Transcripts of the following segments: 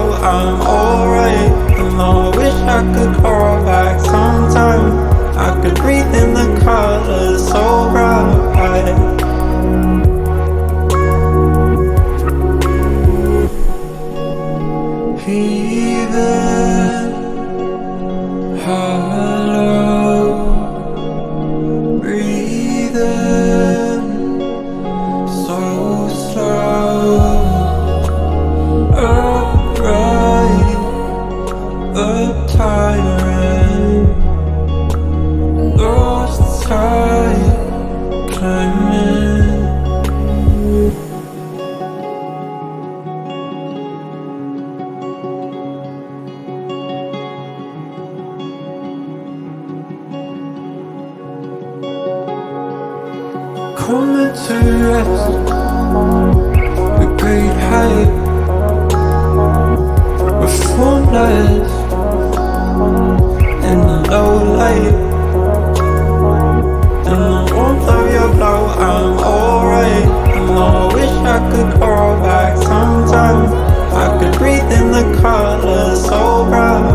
blow, I'm alright. And I wish I could crawl back sometime. I could breathe in the colors so bright. Breathing hollow, breathing so slow, upright, tiring, lost sight, climbing. Coming to rest with great height, with formless in the low light. In the warmth of your glow, I'm alright. And I wish I could crawl back sometime. I could breathe in the colors so bright.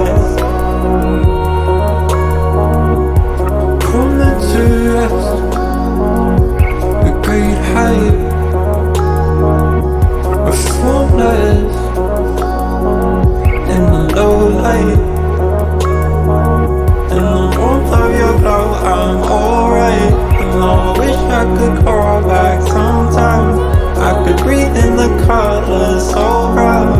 Coming to rest with great height, with formless in the low light. In the warmth of your glow, I'm alright. And I wish I could crawl back sometime. I could breathe in the colors so bright.